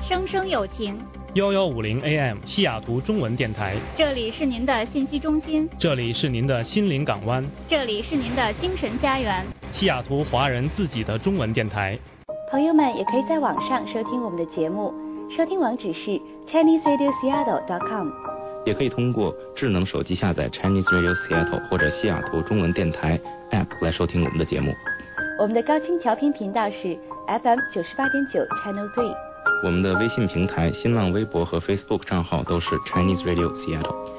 声声有情。 1150 AM 西雅图中文电台， 这里是您的信息中心， 这里是您的心灵港湾， 这里是您的精神家园， 西雅图华人自己的中文电台。 朋友们也可以在网上收听我们的节目，收听网址是 ChineseRadioSeattle.com， 也可以通过智能手机下载 Chinese Radio Seattle 或者西雅图中文电台 App 来收听我们的节目。 我们的高清调频频道是 FM 98.9 Channel 3。 我们的微信平台、新浪微博和 Facebook 账号都是 Chinese Radio Seattle。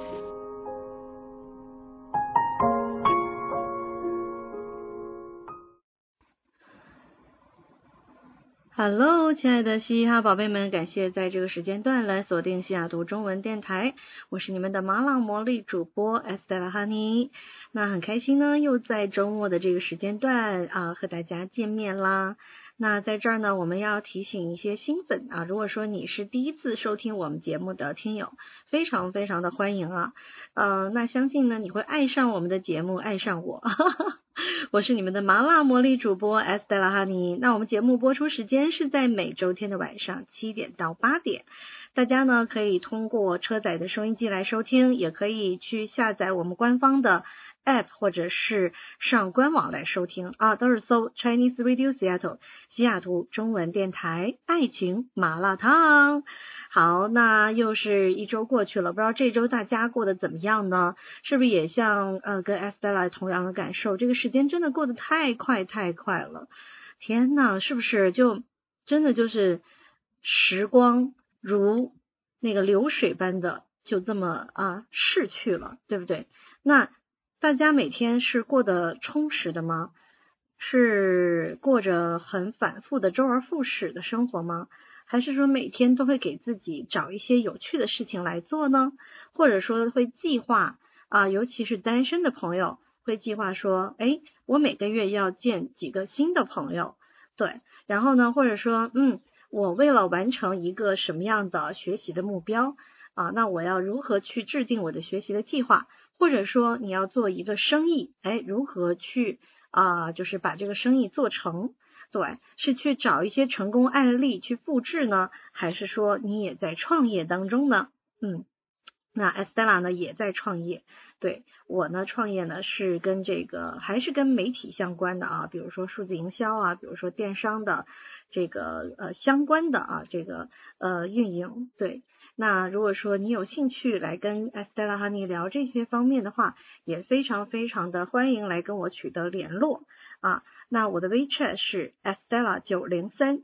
Hello， 亲爱的嘻哈宝贝们，感谢在这个时间段来锁定西雅图中文电台，我是你们的麻辣魔力主播 Estella Honey。那很开心呢，又在周末的这个时间段和大家见面啦。那在这儿呢，我们要提醒一些新粉如果说你是第一次收听我们节目的听友，非常非常的欢迎那相信呢你会爱上我们的节目，爱上我。我是你们的麻辣魔力主播 Estella Honey。那我们节目播出时间是在每周天的晚上7点到8点，大家呢可以通过车载的收音机来收听，也可以去下载我们官方的 App 或者是上官网来收听都是搜 Chinese Radio Seattle 西雅图中文电台爱情麻辣烫。好，那又是一周过去了，不知道这周大家过得怎么样呢？是不是也像跟 Estella 同样的感受，这个时间真的过得太快了，天哪，是不是就真的就是时光如那个流水般的就这么逝去了，对不对？那大家每天是过得充实的吗？是过着很反复的周而复始的生活吗？还是说每天都会给自己找一些有趣的事情来做呢？或者说会计划尤其是单身的朋友会计划说，我每个月要见几个新的朋友，对，然后呢，或者说我为了完成一个什么样的学习的目标那我要如何去制定我的学习的计划？或者说你要做一个生意，如何去就是把这个生意做成？对，是去找一些成功案例去复制呢，还是说你也在创业当中呢？那 Estella 呢也在创业，对，我呢创业呢是跟这个还是跟媒体相关的比如说数字营销比如说电商的这个相关的这个运营，对。那如果说你有兴趣来跟 Estella Honey 聊这些方面的话，也非常非常的欢迎来跟我取得联络那我的 WeChat 是 Estella 903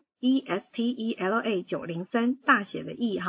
ESTELA 903大写的 E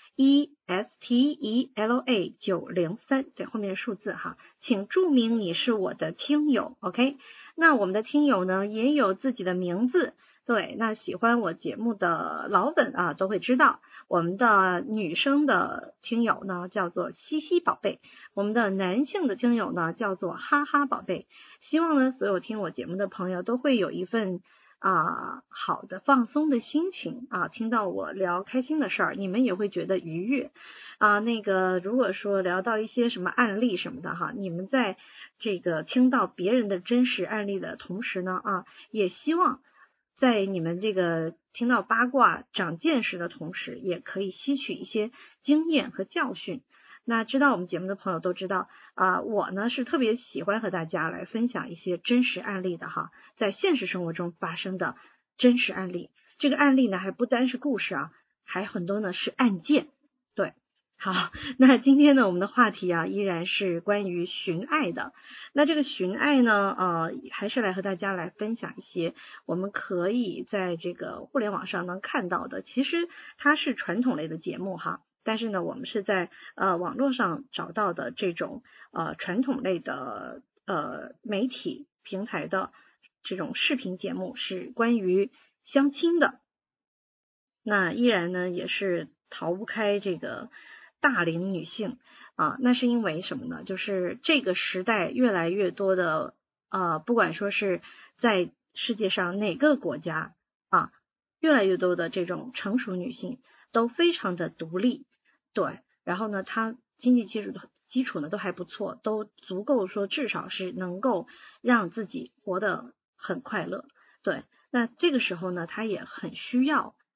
ESTELA 903在后面的数字请注明你是我的听友 OK。 那我们的听友呢也有自己的名字，对，那喜欢我节目的老粉都会知道，我们的女生的听友呢叫做西西宝贝，我们的男性的听友呢叫做哈哈宝贝。希望呢所有听我节目的朋友都会有一份好的放松的心情听到我聊开心的事儿，你们也会觉得愉悦那个如果说聊到一些什么案例什么的你们在这个听到别人的真实案例的同时呢也希望在你们这个听到八卦长见识的同时，也可以吸取一些经验和教训。那知道我们节目的朋友都知道我呢是特别喜欢和大家来分享一些真实案例的在现实生活中发生的真实案例。这个案例呢还不单是故事还很多呢是案件，对。好，那今天呢我们的话题依然是关于寻爱的。那这个寻爱呢还是来和大家来分享一些我们可以在这个互联网上能看到的，其实它是传统类的节目但是呢我们是在网络上找到的这种传统类的媒体平台的这种视频节目，是关于相亲的。那依然呢也是逃不开这个大龄女性那是因为什么呢？就是这个时代越来越多的不管说是在世界上哪个国家越来越多的这种成熟女性都非常的独立，对，然后呢她经济基础呢都还不错，都足够说至少是能够让自己活得很快乐，对。那这个时候呢她也很需要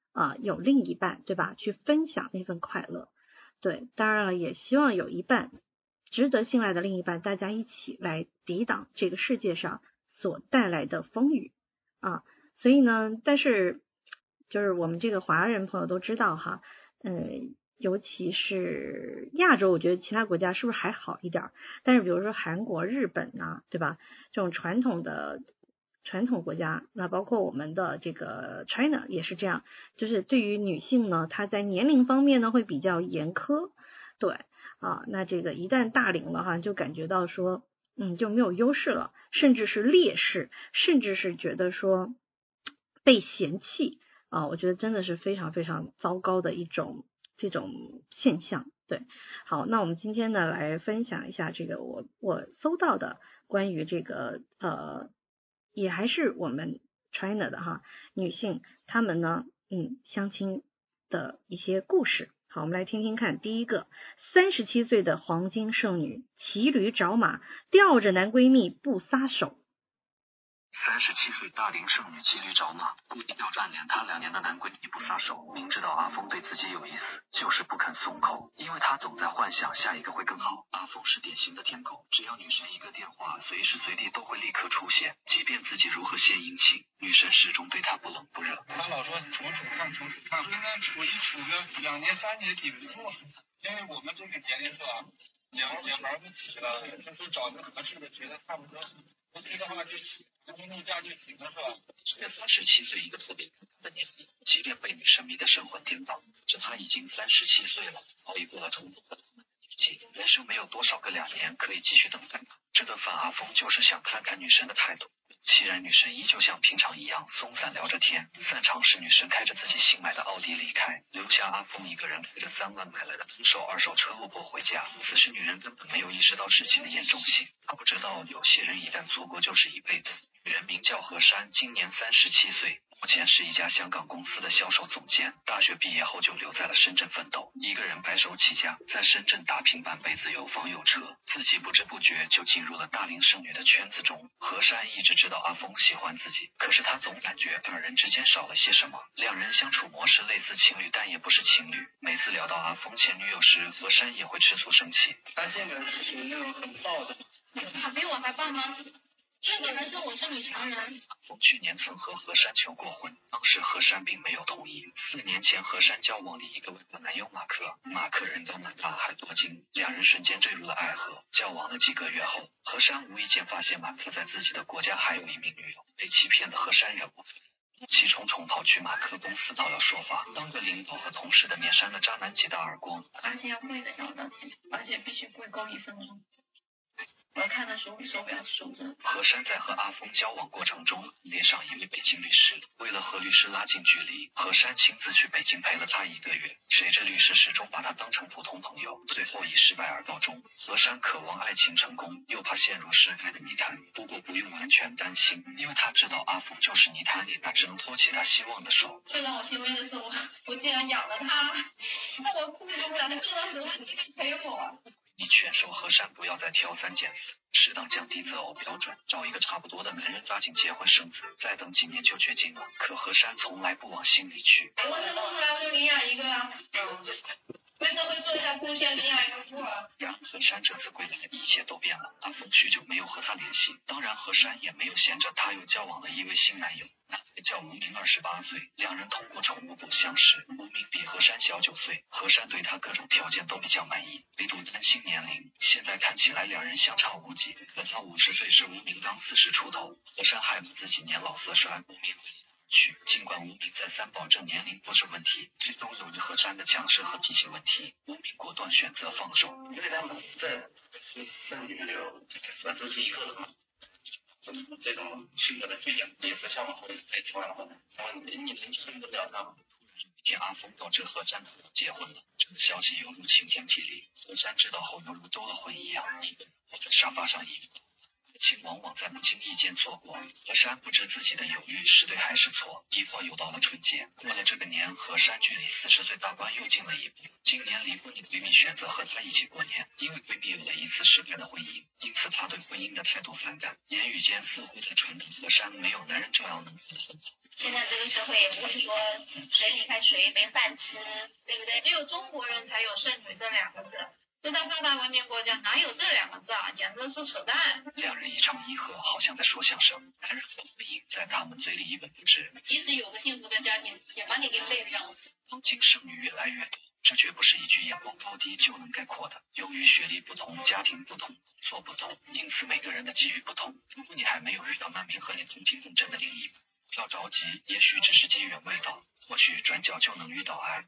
有另一半，对吧？去分享那份快乐。对，当然了，也希望有一半值得信赖的另一半，大家一起来抵挡这个世界上所带来的风雨啊。所以呢，但是就是我们这个华人朋友都知道哈，尤其是亚洲，我觉得其他国家是不是还好一点？但是比如说韩国、日本呐，对吧？这种传统国家，那包括我们的这个 China 也是这样，就是对于女性呢，她在年龄方面呢会比较严苛，对啊，那这个一旦大龄了哈，就感觉到说，就没有优势了，甚至是劣势，甚至是觉得说被嫌弃啊，我觉得真的是非常非常糟糕的这种现象。对，好，那我们今天呢来分享一下这个我搜到的关于这个也还是我们 China 的哈女性，她们呢相亲的一些故事。好，我们来听听看。第一个，37岁的黄金剩女骑驴找马，吊着男闺蜜不撒手。 37岁大龄剩女骑驴找马，故意吊着暗恋她2年的男闺蜜不撒手，明知道阿峰对自己有意思，就是不肯松口，因为他总在幻想下一个会更好。阿峰是典型的舔狗，只要女神一个电话，随时随地都会立刻出现，即便自己如何献殷勤，女神始终对他不冷不热。 他老说处看，现在处个2年3年挺不错，因为我们这个年龄是吧，也玩不起了，就是找个合适的，觉得差不多，OK的话就行，例假就行了，是吧？ 这37岁一个特别尴尬的年龄，即便被女神迷得神魂颠倒，这他已经37岁了，熬一过了冲动的年纪，人生没有多少个2年可以继续等待。这顿饭阿峰就是想看看女神的态度。既然女神依旧像平常一样松散聊着天，散场时女神开着自己新买的奥迪离开，留下阿峰一个人开着3万买来的二手车落魄回家。此时女人根本没有意识到事情的严重性，她不知道有些人一旦错过就是一辈子。女人名叫何珊，今年37岁，目前是一家香港公司的销售总监，大学毕业后就留在了深圳奋斗，一个人白手起家，在深圳打拼半辈子，有房有车，自己不知不觉就进入了大龄剩女的圈子中。何珊一直知道阿峰喜欢自己，可是她总感觉2人之间少了些什么。2人相处模式类似情侣，但也不是情侣。每次聊到阿峰前女友时，何珊也会吃醋生气。 他现在是属于那种很暴的， 他比我还棒吗？这个人说我是女强人。 阿峰去年曾和何珊求过婚，当时何珊并没有同意。4年前何珊交往了一个外国男友马克人高马大还多金，2人瞬间坠入了爱河。交往了几个月后，何珊无意间发现马克在自己的国家还有一名女友，被欺骗的何珊忍不住气冲冲跑去马克公司讨要说法，当着领导和同事的面扇了渣男几大耳光， 而且要跪着向我道歉，而且必须跪够1分钟。我要看的手表数着。 何珊在和阿峰交往过程中恋上一位北京律师，为了和律师拉近距离，何珊亲自去北京陪了他1个月，谁知律师始终把他当成普通朋友，最后以失败而告终。何珊渴望爱情成功，又怕陷入失败的泥潭，不过不用完全担心，因为他知道阿峰就是泥潭里那只能托起他希望的手。 最让我欣慰的是我竟然养了他，那我顾不了，你这个时候你陪我。 你劝说何珊不要再挑三拣四，适当降低择偶标准，找一个差不多的男人抓紧结婚生子，再等几年就绝经了。可何珊从来不往心里去。 我是弄出来我就领养一个啊，为社会做一下贡献，领养一个孤儿。 然而何珊这次归来，一切都变了。阿峰许久没有和她联系，当然何珊也没有闲着，她又交往了一位新男友。男的叫吴明，28岁，2人通过宠物部相识。吴明比何珊小9岁，何珊对他各种条件都比较满意，唯独担心年龄。现在看起来2人相差无几，可他50岁时，吴明刚40出头，何珊还把自己年老色衰，吴明去。尽管吴明再三保证年龄不是问题，最终由于何珊的强势和脾气问题，吴明果断选择放手。 因为他们在剩女流，这是一个人。这种性格的倔强，也是像我后太喜欢了。你能受得了他吗？ 一天，阿峰告知何珊他结婚了，这个消息犹如晴天霹雳。何珊知道后犹如兜了魂一样，坐在沙发上一情往往在不经意间错过。何山不知自己的犹豫是对还是错，一晃又到了春节。过了这个年，何山距离40岁大关又近了一步。今年离婚的闺蜜选择和她一起过年，因为闺蜜有了一次失败的婚姻，因此她对婚姻的态度反感。言语间似乎在传达何山没有男人照样能过得很好。 现在这个社会也不是说谁离开谁没饭吃，对不对？只有中国人才有剩女这2个字，这在发达文明国家哪有这2个字啊？简直是扯淡。 两人一唱一和，好像在说相声。男人和婚姻在他们嘴里一文不值。 即使有个幸福的家庭，也把你给累得要死。 当今剩女越来越多，这绝不是一句眼光高低就能概括的。由于学历不同、家庭不同、工作不同，因此每个人的机遇不同。如果你还没有遇到那名和你同频共振的另一半，不要着急，也许只是机缘未到，或许转角就能遇到爱。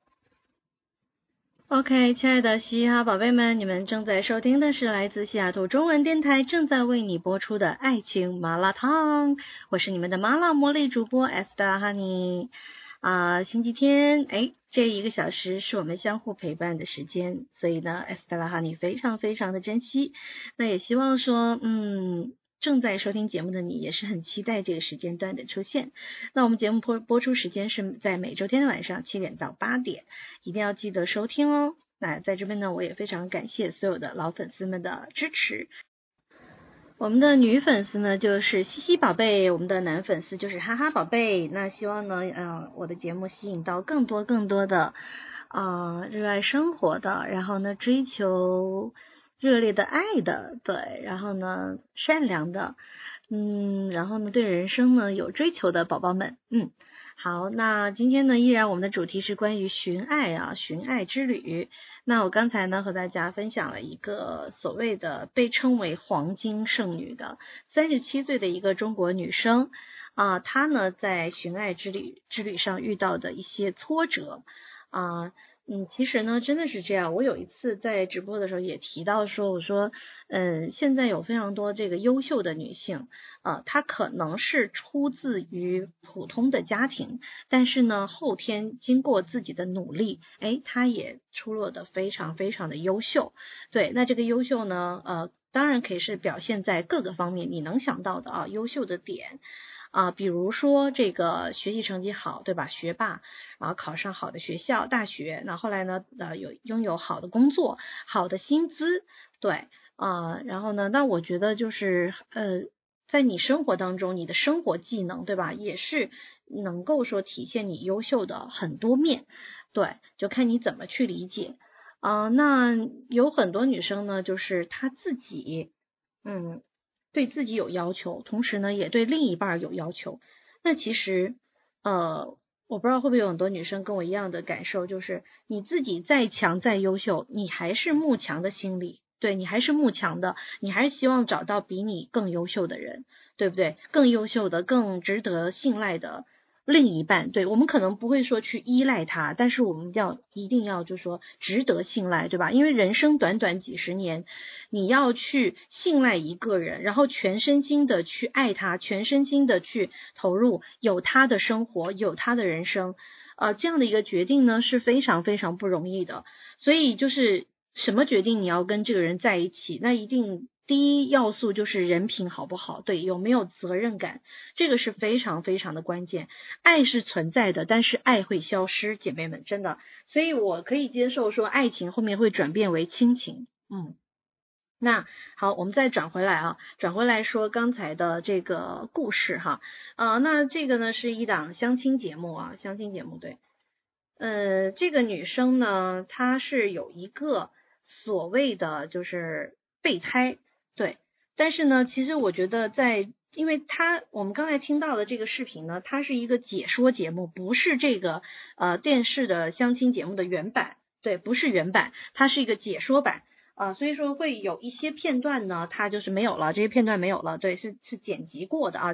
OK， 亲爱的嘻哈宝贝们，你们正在收听的是来自西雅图中文电台正在为你播出的爱情麻辣烫，我是你们的麻辣魔力主播 Esther Honey。星期天，这1个小时是我们相互陪伴的时间，所以呢 Esther Honey 非常非常的珍惜。那也希望说，正在收听节目的你也是很期待这个时间段的出现。那我们节目播出时间是在每周天的晚上7点到8点，一定要记得收听哦。那在这边呢，我也非常感谢所有的老粉丝们的支持。我们的女粉丝呢就是西西宝贝，我们的男粉丝就是哈哈宝贝。那希望呢，我的节目吸引到更多的热爱生活的，然后呢追求热烈的爱的，对，然后呢善良的，然后呢对人生呢有追求的宝宝们，好，那今天呢依然我们的主题是关于寻爱寻爱之旅。那我刚才呢和大家分享了一个所谓的被称为黄金剩女的37岁的一个中国女生她呢在寻爱之旅上遇到的一些挫折其实呢真的是这样。我有一次在直播的时候也提到说，我说现在有非常多这个优秀的女性她可能是出自于普通的家庭，但是呢后天经过自己的努力她也出落得非常非常的优秀。对，那这个优秀呢当然可以是表现在各个方面你能想到的优秀的点比如说这个学习成绩好，对吧？学霸，然后考上好的学校、大学，那后来呢，拥有好的工作、好的薪资，对，然后呢，那我觉得就是在你生活当中，你的生活技能，对吧？也是能够说体现你优秀的很多面，对，就看你怎么去理解。那有很多女生呢，就是她自己，对自己有要求，同时呢也对另一半有要求。那其实我不知道会不会有很多女生跟我一样的感受，就是你自己再强再优秀，你还是慕强的心理，对，你还是慕强的，你还是希望找到比你更优秀的人，对不对？更优秀的、更值得信赖的另一半。对，我们可能不会说去依赖他，但是我们一定要就是说值得信赖，对吧？因为人生短短几十年，你要去信赖一个人，然后全身心的去爱他，全身心的去投入，有他的生活，有他的人生这样的一个决定呢是非常非常不容易的。所以就是什么决定你要跟这个人在一起，那一定第一要素就是人品好不好，对，有没有责任感，这个是非常非常的关键。爱是存在的，但是爱会消失，姐妹们，真的。所以我可以接受说爱情后面会转变为亲情。那好，我们再转回来说刚才的这个故事哈。那这个呢是一档相亲节目对。这个女生呢，她是有一个所谓的就是备胎，对，但是呢，其实我觉得因为我们刚才听到的这个视频呢，它是一个解说节目，不是这个电视的相亲节目的原版，对，不是原版，它是一个解说版所以说会有一些片段呢，它就是没有了，这些片段没有了，对，是剪辑过的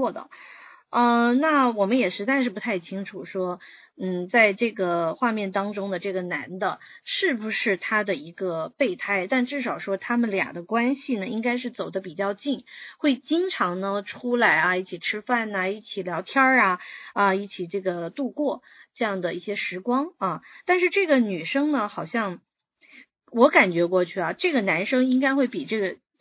那我们也实在是不太清楚说在这个画面当中的这个男的是不是他的一个备胎，但至少说他们俩的关系呢应该是走得比较近，会经常呢出来一起吃饭一起聊天一起这个度过这样的一些时光但是这个女生呢好像我感觉过去这个男生应该会比这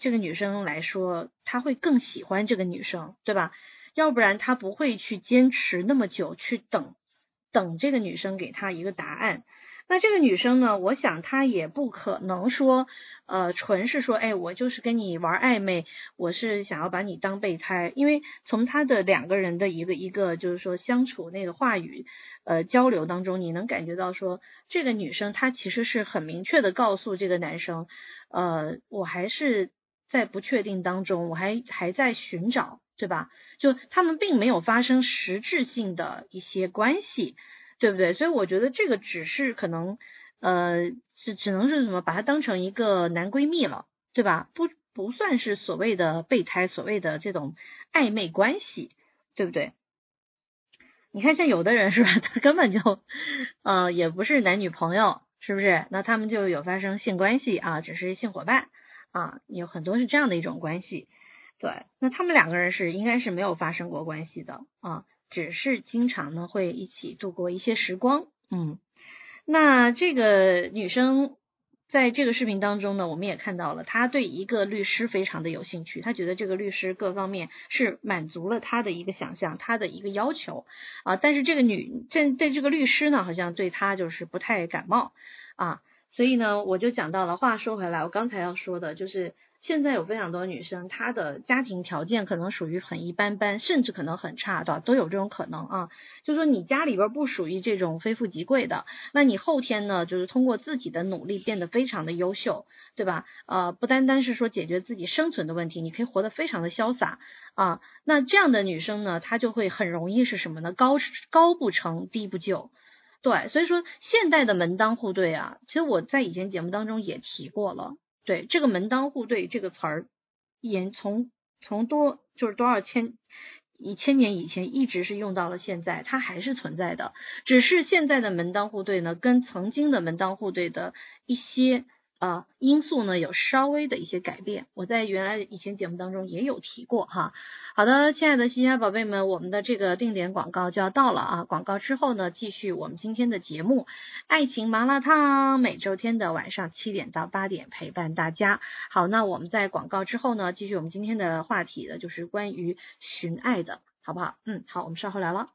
这个女生来说，他会更喜欢这个女生，对吧？要不然他不会去坚持那么久去等这个女生给他一个答案。那这个女生呢，我想她也不可能说纯是说我就是跟你玩暧昧，我是想要把你当备胎，因为从他的两个人的一个就是说相处那个话语交流当中，你能感觉到说这个女生她其实是很明确的告诉这个男生我还是在不确定当中，我还在寻找，对吧？就他们并没有发生实质性的一些关系，对不对？所以我觉得这个只是可能只能是什么，把它当成一个男闺蜜了，对吧？不算是所谓的备胎，所谓的这种暧昧关系，对不对？你看像有的人是吧，他根本就也不是男女朋友，是不是？那他们就有发生性关系啊，只是性伙伴啊，有很多是这样的一种关系。对，那他们两个人应该是没有发生过关系的啊，只是经常呢会一起度过一些时光。那这个女生在这个视频当中呢，我们也看到了，她对一个律师非常的有兴趣，她觉得这个律师各方面是满足了她的一个想象，她的一个要求啊，但是这个这个律师呢，好像对她就是不太感冒啊。所以呢，我就讲到了，话说回来，我刚才要说的就是现在有非常多女生，她的家庭条件可能属于很一般般，甚至可能很差的，都有这种可能啊。就说你家里边不属于这种非富即贵的，那你后天呢，就是通过自己的努力变得非常的优秀，对吧？不单单是说解决自己生存的问题，你可以活得非常的潇洒啊。那这样的女生呢，她就会很容易是什么呢？高不成低不就。对，所以说现代的门当户对啊，其实我在以前节目当中也提过了。对，这个门当户对这个词儿，从多少千年以前一直是用到了现在，它还是存在的。只是现在的门当户对呢，跟曾经的门当户对的一些因素呢有稍微的一些改变，我在原来以前节目当中也有提过哈。好的，亲爱的西夏宝贝们，我们的这个定点广告就要到了啊！广告之后呢，继续我们今天的节目，爱情麻辣烫，每周天的晚上7点到8点陪伴大家。好，那我们在广告之后呢，继续我们今天的话题的，就是关于寻爱的，好不好？好，我们稍后聊了。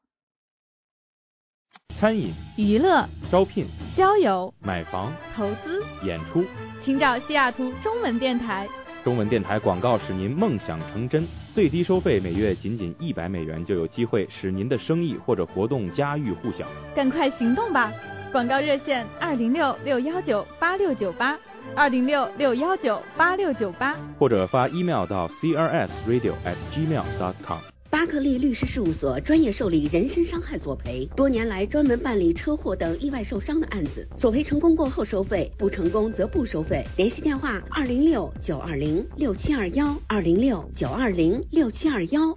餐饮、 娱乐、 招聘、 交友、 买房、 投资、 演出， 请找西雅图中文电台。 中文电台广告使您梦想成真，最低收费每月仅100美元，就有机会使您的生意或者活动家喻户晓。 赶快行动吧！广告热线206-619-8698，206-619-8698， 或者发 email 到 crsradio@gmail.com。 巴克利律师事务所专业受理人身伤害索赔，多年来专门办理车祸等意外受伤的案子，索赔成功过后收费，不成功则不收费。联系电话206-920-6721，206-920-6721。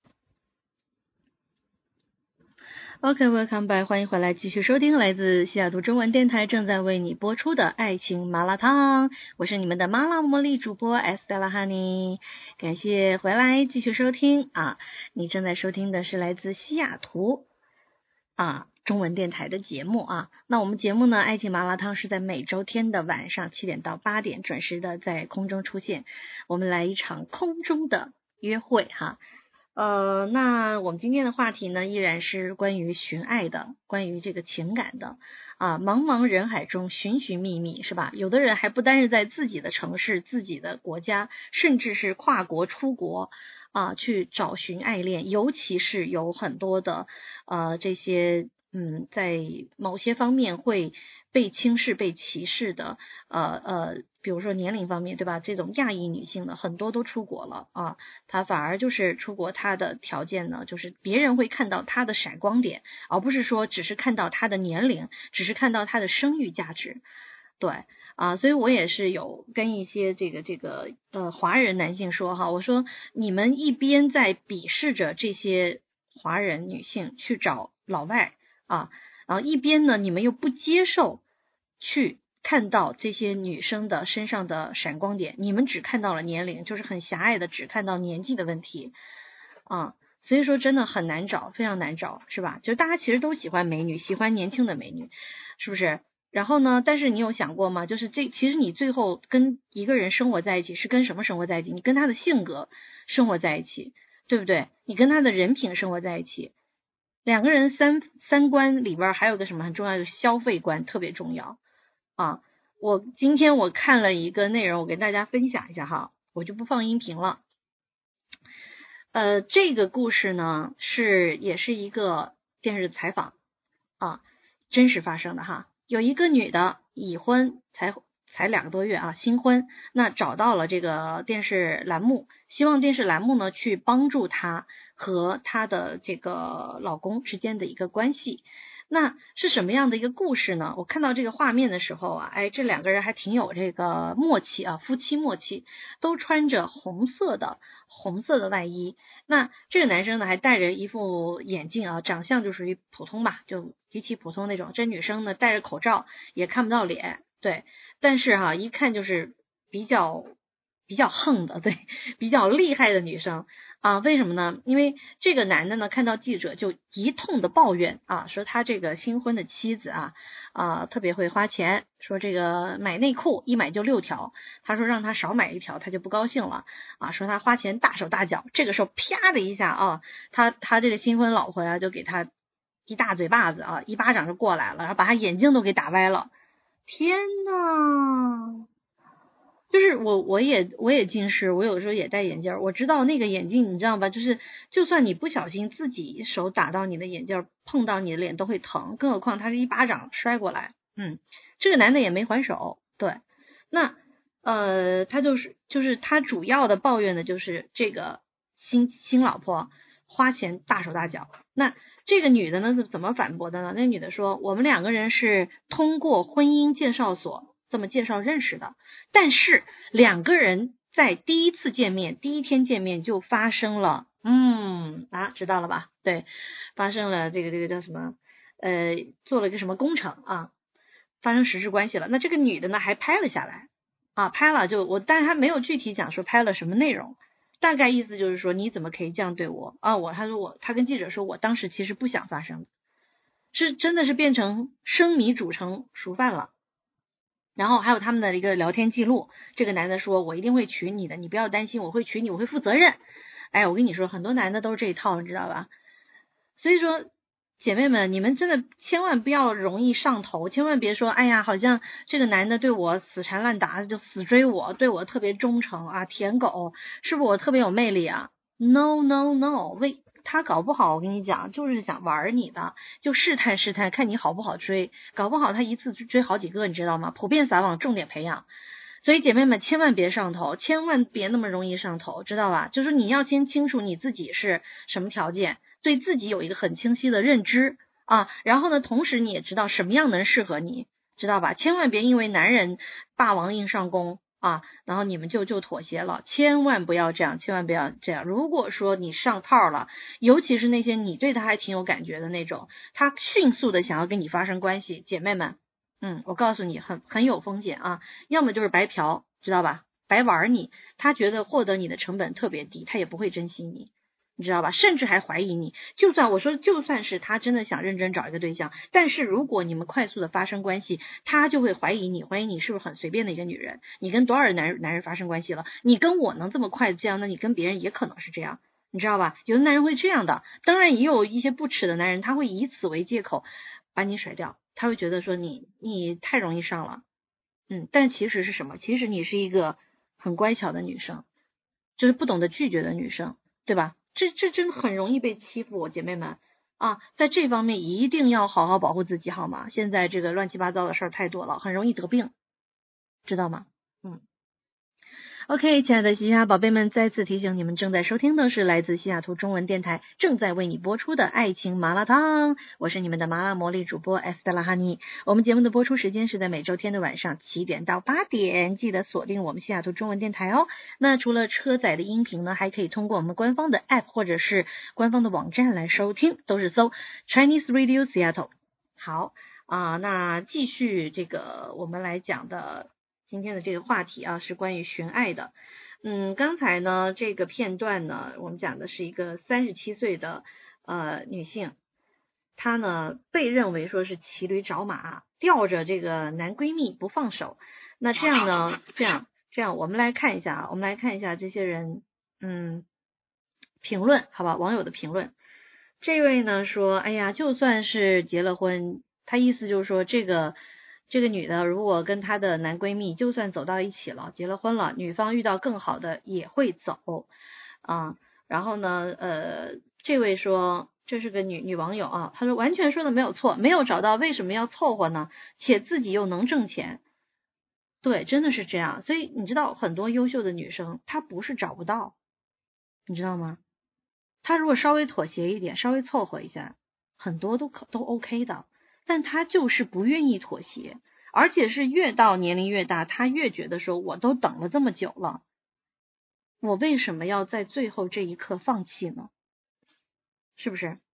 OK，welcome back， 欢迎回来，继续收听来自西雅图中文电台正在为你播出的爱情麻辣烫，我是你们的麻辣茉莉主播 Estella Honey， 感谢回来继续收听啊！你正在收听的是来自西雅图中文电台的节目啊。那我们节目呢，爱情麻辣烫是在每周天的晚上7点到8点准时的在空中出现，我们来一场空中的约会哈。那我们今天的话题呢，依然是关于寻爱的，关于这个情感的茫茫人海中寻寻觅觅，是吧？有的人还不单是在自己的城市、自己的国家，甚至是跨国出国去找寻爱恋，尤其是有很多的这些在某些方面会被轻视、被歧视的比如说年龄方面，对吧？这种亚裔女性呢，很多都出国了她反而就是出国，她的条件呢，就是别人会看到她的闪光点，而不是说只是看到她的年龄，只是看到她的生育价值。对所以我也是有跟一些这个华人男性说我说你们一边在鄙视着这些华人女性去找老外然后一边呢，你们又不接受去看到这些女生的身上的闪光点，你们只看到了年龄，就是很狭隘的只看到年纪的问题所以说真的很难找，非常难找，是吧？就大家其实都喜欢美女，喜欢年轻的美女，是不是？ 然后呢，但是你有想过吗？就是其实你最后跟一个人生活在一起是跟什么生活在一起？你跟他的性格生活在一起，对不对？你跟他的人品生活在一起。两个人三观里边还有个什么很重要的消费观特别重要啊。今天我看了一个内容，我给大家分享一下哈，我就不放音频了。这个故事呢也是一个电视采访啊，真实发生的哈。有一个女的已婚才2个多月啊，新婚，那找到了这个电视栏目，希望电视栏目呢去帮助她和她的这个老公之间的一个关系。那是什么样的一个故事呢？我看到这个画面的时候啊，这两个人还挺有这个默契啊，夫妻默契，都穿着红色的外衣。那这个男生呢还戴着一副眼镜啊，长相就属于普通吧，就极其普通那种。这女生呢戴着口罩，也看不到脸，对，但是一看就是比较横的，对，比较厉害的女生啊。为什么呢？因为这个男的呢看到记者就一通的抱怨啊，说他这个新婚的妻子特别会花钱，说这个买内裤一买就6条，他说让他少买1条他就不高兴了啊，说他花钱大手大脚。这个时候啪的一下啊，他这个新婚老婆就给他一大嘴巴子啊，一巴掌就过来了，然后把他眼镜都给打歪了。天哪！就是我也近视，我有时候也戴眼镜，我知道那个眼镜你知道吧，就是就算你不小心自己手打到你的眼镜碰到你的脸都会疼，更何况他是一巴掌摔过来。这个男的也没还手。对，那他就是他主要的抱怨的就是这个新老婆花钱大手大脚。那这个女的呢是怎么反驳的呢？那女的说，我们2个人是通过婚姻介绍所这么介绍认识的，但是2个人在第一天见面就发生了知道了吧？对，发生了这个叫什么做了一个什么工程啊，发生实质关系了。那这个女的呢还拍了下来啊，拍了但是她没有具体讲说拍了什么内容，大概意思就是说你怎么可以这样对我啊？他跟记者说我当时其实不想发生，是真的是变成生米煮成熟饭了。然后还有他们的一个聊天记录，这个男的说我一定会娶你的，你不要担心，我会娶你，我会负责任。我跟你说很多男的都是这一套，你知道吧？所以说姐妹们，你们真的千万不要容易上头，千万别说哎呀好像这个男的对我死缠烂打，就死追我，对我特别忠诚啊，舔狗，是不是我特别有魅力啊？ No， 他搞不好我跟你讲就是想玩你的，就试探看你好不好追，搞不好他一次追好几个，你知道吗？普遍撒网，重点培养。所以姐妹们千万别上头，千万别那么容易上头，知道吧？就是你要先清楚你自己是什么条件，对自己有一个很清晰的认知啊，然后呢同时你也知道什么样的人适合你，知道吧？千万别因为男人霸王硬上弓然后你们就妥协了，千万不要这样，千万不要这样。如果说你上套了，尤其是那些你对他还挺有感觉的那种，他迅速的想要跟你发生关系，姐妹们我告诉你很有风险啊，要么就是白嫖，知道吧？白玩你，他觉得获得你的成本特别低，他也不会珍惜你，你知道吧？甚至还怀疑你。就算是他真的想认真找一个对象，但是如果你们快速的发生关系，他就会怀疑你是不是很随便的一个女人，你跟多少男人发生关系了，你跟我能这么快这样，那你跟别人也可能是这样，你知道吧？有的男人会这样的，当然也有一些不耻的男人，他会以此为借口把你甩掉，他会觉得说你太容易上了。但其实是什么？其实你是一个很乖巧的女生，就是不懂得拒绝的女生，对吧？这真的很容易被欺负，姐妹们在这方面一定要好好保护自己好吗？现在这个乱七八糟的事儿太多了，很容易得病，知道吗？OK， 亲爱的西雅宝贝们，再次提醒你们，正在收听的是来自西雅图中文电台正在为你播出的爱情麻辣烫，我是你们的麻辣魔力主播 Estela Honey。我们节目的播出时间是在每周天的晚上7点到8点，记得锁定我们西雅图中文电台哦。那除了车载的音频呢，还可以通过我们官方的 App 或者是官方的网站来收听，都是搜 Chinese Radio Seattle。好那继续这个我们来讲的今天的这个话题是关于寻爱的。刚才呢这个片段呢，我们讲的是一个37岁的女性。 她呢被认为说是骑驴找马，吊着这个男闺蜜不放手。那这样呢，这样我们来看一下这些人评论，好吧，网友的评论。这位呢说，哎呀，就算是结了婚，他意思就是说这个女的如果跟她的男闺蜜就算走到一起了，结了婚了，女方遇到更好的也会走啊。然后呢这位说，这是个女网友啊，她说完全说的没有错，没有找到为什么要凑合呢？且自己又能挣钱。对，真的是这样。所以你知道很多优秀的女生她不是找不到，你知道吗？她如果稍微妥协一点，稍微凑合一下，很多都 OK 的，但她就是不愿意妥协，而且是越到年龄越大，她越觉得说我都等了这么久了，我为什么要在最后这一刻放弃呢？是不是？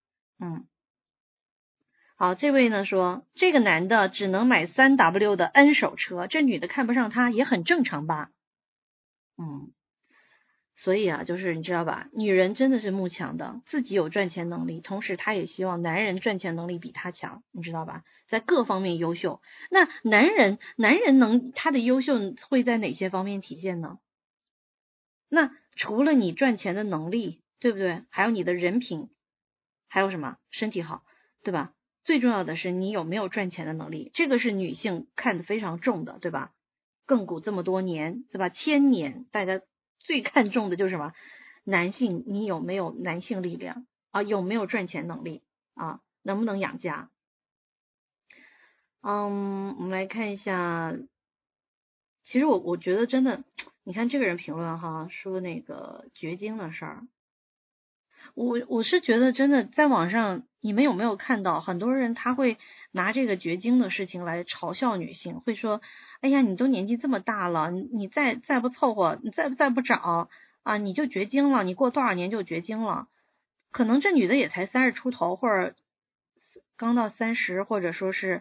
好，这位呢说，这个男的只能买 3W 的 N 手车，这女的看不上他也很正常吧。所以啊，就是你知道吧，女人真的是慕强的，自己有赚钱能力，同时她也希望男人赚钱能力比她强，你知道吧，在各方面优秀。那男人他的优秀会在哪些方面体现呢？那除了你赚钱的能力，对不对？还有你的人品，还有什么？身体好，对吧？最重要的是你有没有赚钱的能力，这个是女性看得非常重的，对吧？亘古这么多年，对吧？1000年，大家最看重的就是什么？男性，你有没有男性力量啊？有没有赚钱能力啊？能不能养家？我们来看一下，其实我觉得真的，你看这个人评论哈，说那个绝经的事儿，我是觉得真的在网上，你们有没有看到很多人他会拿这个绝经的事情来嘲笑女性，会说，哎呀，你都年纪这么大了，你再不凑合，你再不找啊，你就绝经了，你过多少年就绝经了。可能这女的也才30出头，或者刚到30，或者说是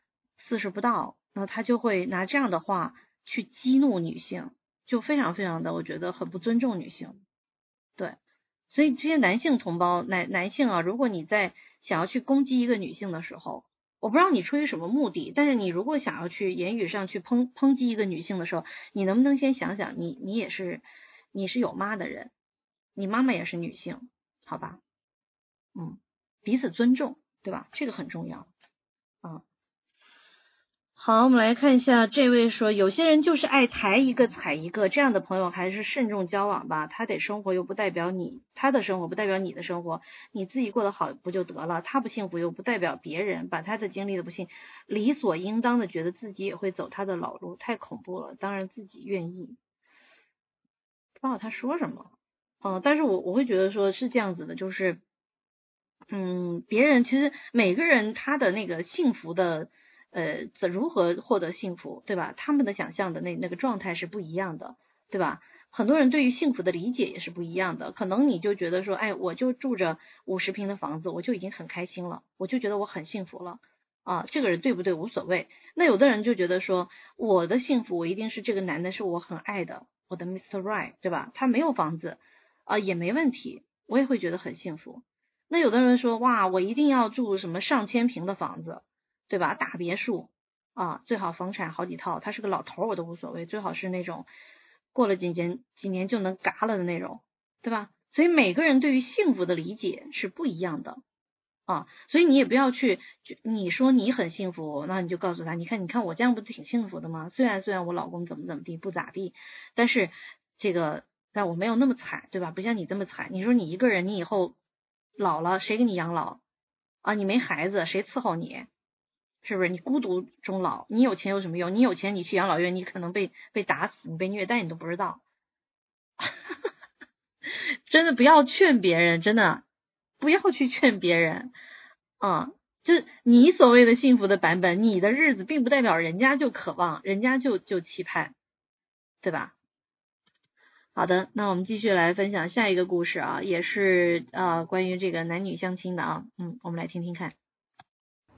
40不到，那她就会拿这样的话去激怒女性，就非常非常的，我觉得很不尊重女性。对。所以这些男性同胞，男性啊，如果你在想要去攻击一个女性的时候，我不知道你出于什么目的，但是你如果想要去言语上去抨击一个女性的时候，你能不能先想想，你是有妈的人，你妈妈也是女性，好吧？彼此尊重，对吧？这个很重要啊。好，我们来看一下，这位说，有些人就是爱抬一个踩一个，这样的朋友还是慎重交往吧。他的生活不代表你的生活，你自己过得好不就得了？他不幸福又不代表别人把他的经历的不幸理所应当的觉得自己也会走他的老路，太恐怖了。当然自己愿意，不知道他说什么。但是我会觉得说是这样子的，就是别人其实每个人他的那个幸福的如何获得幸福，对吧？他们的想象的那个状态是不一样的，对吧？很多人对于幸福的理解也是不一样的，可能你就觉得说，哎，我就住着50平的房子，我就已经很开心了，我就觉得我很幸福了啊，这个人对不对无所谓。那有的人就觉得说，我的幸福我一定是这个男的是我很爱的，我的 Mr. Right， 对吧？他没有房子也没问题，我也会觉得很幸福。那有的人说，哇，我一定要住什么上千平的房子，对吧？大别墅啊，最好房产好几套，他是个老头我都无所谓，最好是那种过了几年就能嘎了的那种，对吧？所以每个人对于幸福的理解是不一样的啊，所以你也不要去，你说你很幸福，那你就告诉他，你看我这样不挺幸福的吗？虽然我老公怎么地不咋地，但是但我没有那么惨，对吧？不像你这么惨。你说你一个人，你以后老了谁给你养老啊？你没孩子谁伺候你？是不是？你孤独终老，你有钱有什么用？你有钱你去养老院，你可能被打死，你被虐待你都不知道。真的不要劝别人，真的不要去劝别人就是你所谓的幸福的版本，你的日子并不代表人家就渴望，人家就期盼，对吧？好的，那我们继续来分享下一个故事啊，也是关于这个男女相亲的啊，我们来听听看。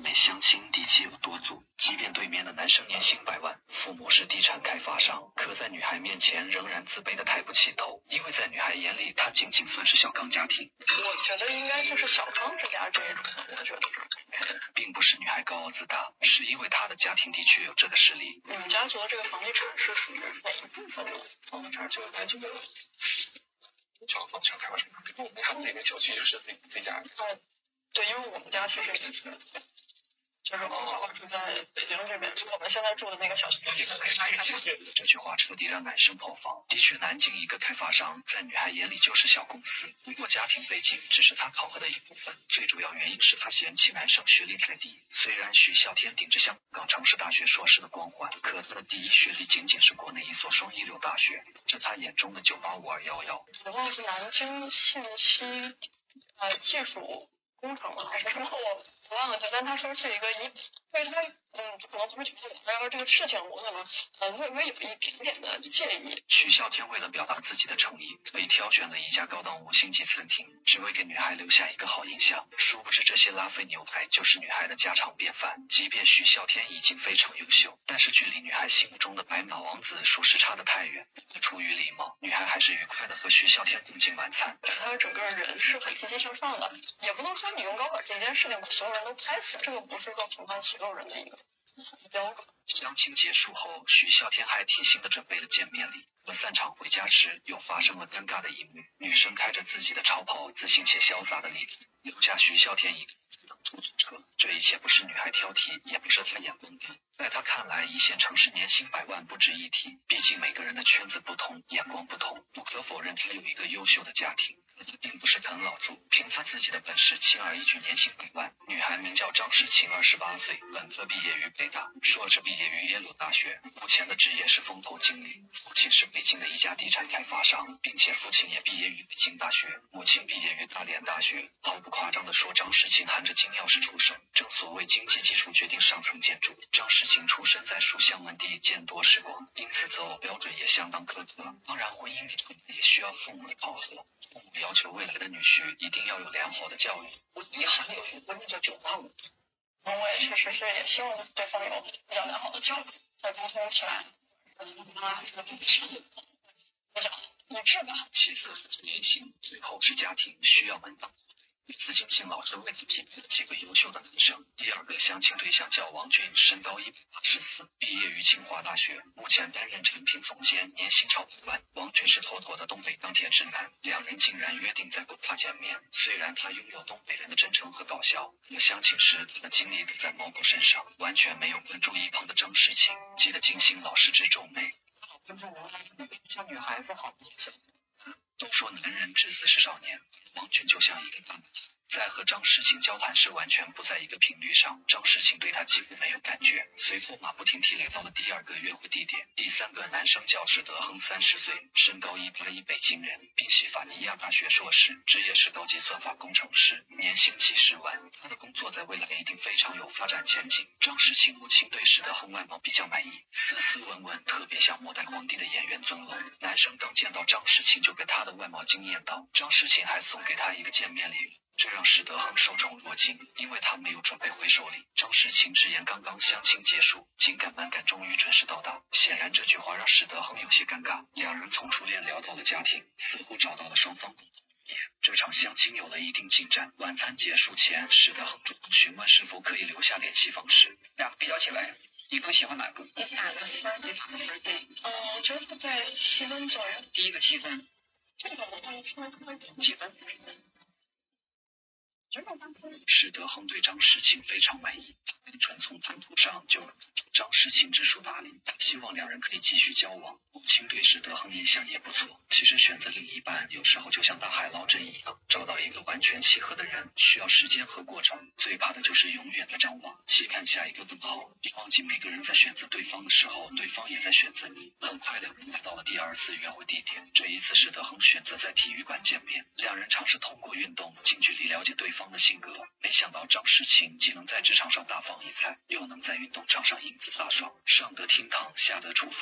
美相亲敌气有多足，即便对面的男生年薪100万，父母是地产开发商，可在女孩面前仍然自卑的抬不起头，因为在女孩眼里，他仅仅算是小康家庭。 我觉得应该就是小康之家这一种的，我觉得并不是女孩高傲自大，是因为她的家庭的确有这个实力。 你们家族的这个房地产是属于哪一部分的？房地产这个来就是小房小开发商，他自己的小区就是自己家。 对，因为我们家其实也是，就是我爸爸住在北京这边，是我们现在住的那个小区。 这句话彻底让男生爆房。的确，南京一个开发商在女孩眼里就是小公司，不过家庭背景只是他考核的一部分，最主要原因是他嫌弃男生学历太低。虽然徐啸天顶着香港城市大学硕士的光环，可他的第一学历仅仅是国内一所双一流大学，这他眼中的985-211。 我忘了是南京信息技术工程了还是什么，我忘了，但他说是一个对他可能不是985-211这个事情，我可能微微有一点点的介意。 徐啸天为了表达自己的诚意，特意挑选了一家高档5星级餐厅，只为给女孩留下一个好印象。殊不知这些拉菲牛排就是女孩的家常便饭。即便徐啸天已经非常优秀，但是距离女孩心目中的白马王子属实差得太远。出于礼貌，女孩还是愉快的和徐啸天共进晚餐。 他整个人是很积极向上的，也不能说你用高考这件事情把所有人都拍死，这个不是说评判所有人的一个标准。 相亲结束后，徐啸天还贴心的准备了见面礼。可散场回家时，又发生了尴尬的一幕。女生开着自己的超跑，自信且潇洒的离开，留下徐啸天一个人等出租车。这一切不是女孩挑剔，也不是她眼光低，在她看来，一线城市年薪100万不值一提。毕竟每个人的圈子不同，眼光不同。不可否认，她有一个优秀的家庭，可她并不是啃老族，凭她自己的本事，轻而易举年薪100万。女孩名叫张世晴，28岁，本科毕业于北大，硕士毕业于耶鲁大学，目前的职业是风投经理。父亲是北京的一家地产开发商，并且父亲也毕业于北京大学，母亲毕业于大连大学。毫不夸张地说，张世晴含着金钥匙出生。正所谓经济基础决定上层建筑，张世晴出生在书香门第，见多识广，因此择偶标准也相当苛刻。当然，婚姻里也需要父母的考核，父母要求未来的女婿一定要有良好的教育。我遗憾有一个观念叫985。 我也确实是也希望对方有比较良好的教育，在沟通起来，还是比较一致吧。 其次是年薪，最后是家庭，需要门当户对。自金星老师为他匹配了几个优秀的男生。第二个相亲对象叫王俊，身高184，毕业于清华大学，目前担任产品总监，年薪超100万。王俊是妥妥的东北钢铁直男，两人竟然约定在广大见面。虽然他拥有东北人的真诚和搞笑，可相亲时他的精力都在猫狗身上，完全没有关注一旁的张世晴。记得金星老师直皱眉， 跟着我像女孩子好。 都说男人至死是少年，王俊就像一个大男孩，在和张世晴交谈时完全不在一个频率上，张世晴对他几乎没有感觉。随后马不停蹄来到了第二个约会地点。第三个男生叫史德亨，30岁，身高181，北京人，宾夕法尼亚大学硕士，职业是高级算法工程师，年薪70万。他的工作在未来一定非常有发展前景。张世晴母亲对史德亨外貌比较满意，斯斯文文，特别像末代皇帝的演员尊龙。男生刚见到张世晴就被他的外貌惊艳到，张世晴还送给他一个见面礼物，这让史德亨受宠若惊，因为他没有准备回手礼。张世晴直言刚刚相亲结束，紧赶慢赶终于准时到达。显然这句话让史德亨有些尴尬。两人从初恋聊到了家庭，似乎找到了双方共同语言。这场相亲有了一定进展。晚餐结束前，史德亨主动询问是否可以留下联系方式。两个比较起来，你更喜欢哪个？ 你打个分？我觉得在7分左右。 第一个7分。 这个我会稍微高一点。 几分？史德亨对张世晴非常满意，单纯从谈吐上就张世晴知书达理，他希望两人可以继续交往。母亲对史德亨印象也不错。其实选择另一半有时候就像大海捞针一样，找到一个完全契合的人需要时间和过程，最怕的就是永远在张望，期盼下一个更好。别忘记每个人在选择对方的时候，对方也在选择你。很快两人来到了第二次约会地点，这一次史德亨选择在体育馆见面，两人尝试通过运动近距离了解对方的性格。没想到张世晴既能在职场上大放异彩，又能在运动场上英姿飒爽，上得厅堂下得厨房，有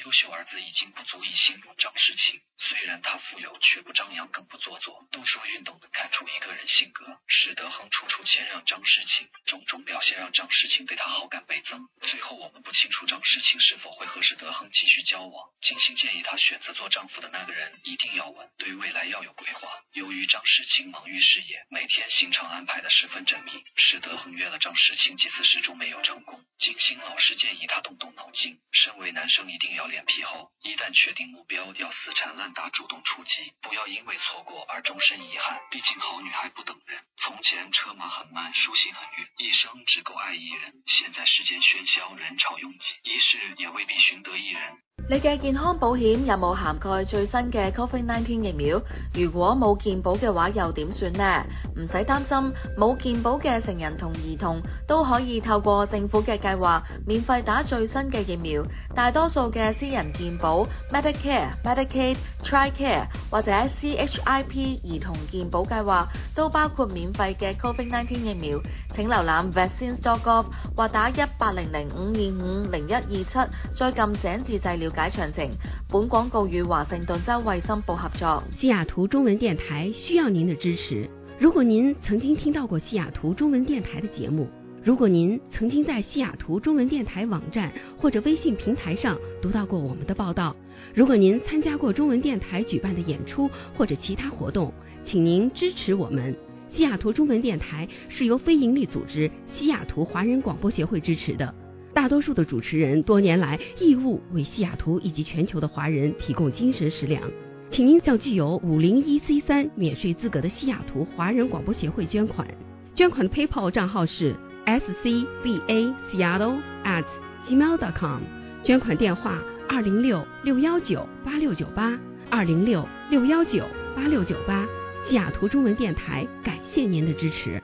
优秀儿子已经不足以形容张世清，虽然他富有却不张扬更不做作。都说运动能看出一个人性格，史德亨处处谦让张世清，种种表现让张世清对他好感倍增。最后我们不清楚张世清是否会和史德亨继续交往。金星建议他选择做丈夫的那个人一定要稳，对未来要有规划。由于张世清忙于事业，每天行程安排的十分缜密，史德亨约了张世清几次始终没有成功。金星老师建议他动动脑筋，身为男生一定要脸皮厚，一旦确定目标要死缠烂打主动出击，不要因为错过而终身遗憾。毕竟好女孩不等人，从前车马很慢，书信很远，一生只够爱一人。现在世间喧嚣，人潮拥挤，一世也未必寻得一人。 你嘅健康保險有冇涵蓋最新嘅 COVID-19 疫苗？如果冇健保嘅話，又點算呢？唔使擔心，冇健保嘅成人同兒童都可以透過政府嘅計劃免費打最新嘅疫苗。大多數嘅私人健保 Medicare、Medicaid、TRICARE 或者 CHIP 兒童健保計劃都包括免費嘅 COVID-19 疫苗。請瀏覽 vaccines.gov 或打1800-525-0127，再撳井字掣了解詳情。本廣告與華盛頓州衛生部合作。 西雅圖中文電台需要您的支持。如果您曾經聽到過西雅圖中文電台的節目，如果您曾經在西雅圖中文電台網站或者微信平台上讀到過我們的報道，如果您參加過中文電台舉辦的演出或者其他活動，請您支持我們。西雅圖中文電台是由非營利組織西雅圖華人廣播協會支持的，大多數的主持人多年來義務為西雅圖以及全球的華人提供精神食糧。請您向具有501C3免稅資格的西雅圖華人廣播協會捐款，捐款的 PayPal 賬號是 scbaseattle@gmail.com， 捐款電話206-619-8698 206-619-8698。西雅圖中文電台感謝您的支持。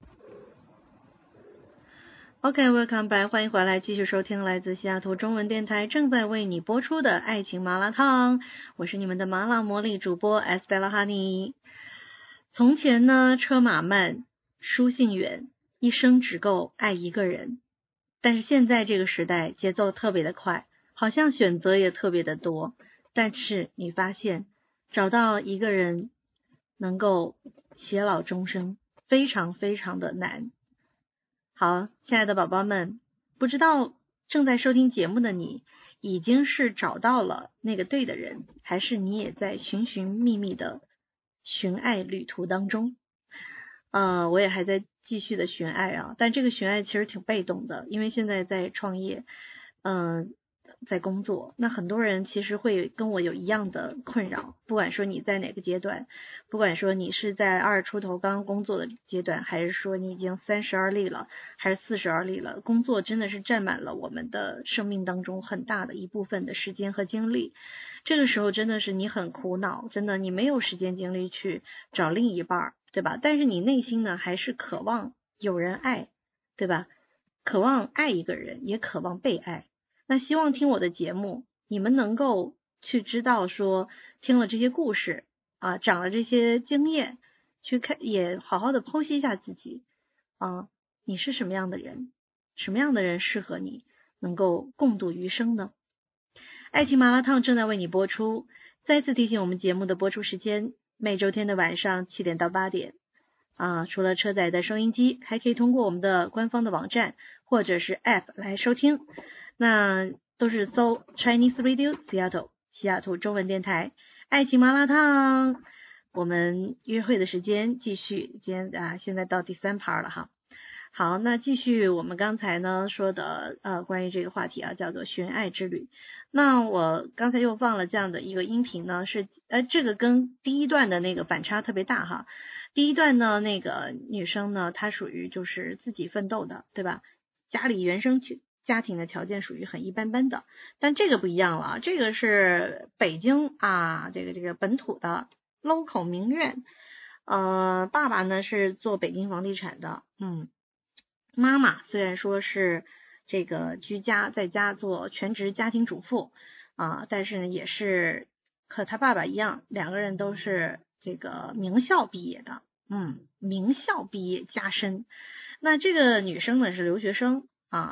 OK，welcome back， 歡迎回來，繼續收聽來自西雅圖中文電台正在為你播出的愛情麻辣燙，我是你們的麻辣魔力主播 Estella Honey。從前呢，車馬慢，書信遠，一生只夠愛一個人。但是現在這個時代節奏特別的快，好像選擇也特別的多，但是你發現找到一個人能夠偕老終生非常非常的難。好，親愛的寶寶們，不知道正在收聽節目的你已經是找到了那個對的人，還是你也在尋尋覓覓的尋愛旅途當中。我也還在繼續的尋愛啊，但這個尋愛其實挺被動的，因為現在在創業，在工作，那很多人其實會跟我有一樣的困擾，不管說你在哪個階段，不管說你是在20出頭剛工作的階段，還是說你已經30而立了，還是40而立了，工作真的是佔滿了我們的生命當中很大的一部分的時間和精力。這個時候真的是你很苦惱，真的你沒有時間精力去找另一半，對吧？但是你內心呢還是渴望有人愛，對吧？渴望愛一個人，也渴望被愛。那希望聽我的節目，你們能夠去知道說，聽了這些故事啊，長了這些經驗，去看也好好的剖析一下自己啊，你是什麼樣的人，什麼樣的人適合你，能夠共度餘生呢？愛情麻辣燙正在為你播出，再次提醒我們節目的播出時間，每周天的晚上7點到8點啊，除了車載的收音機，還可以通過我們的官方的網站或者是 App 來收聽。那都是搜 Chinese Radio Seattle 西雅圖中文電台愛情麻辣燙，我們約會的時間繼續，今天現在到第3趴了哈。好，那繼續我們剛才呢說的關於這個話題啊，叫做尋愛之旅。那我剛才又放了這樣的一個音頻呢，是這個跟第一段的那個反差特別大哈。第一段呢，那個女生呢，她屬於就是自己奮鬥的，對吧？家裡原生家庭的條件屬於很一般般的，但這個不一樣了，這個是北京啊，這個本土的 local 名媛，爸爸呢是做北京房地產的，媽媽雖然說是這個居家在家做全職家庭主婦啊，但是呢也是和他爸爸一樣，兩個人都是這個名校畢業的，名校畢業加深。那這個女生呢是留學生啊。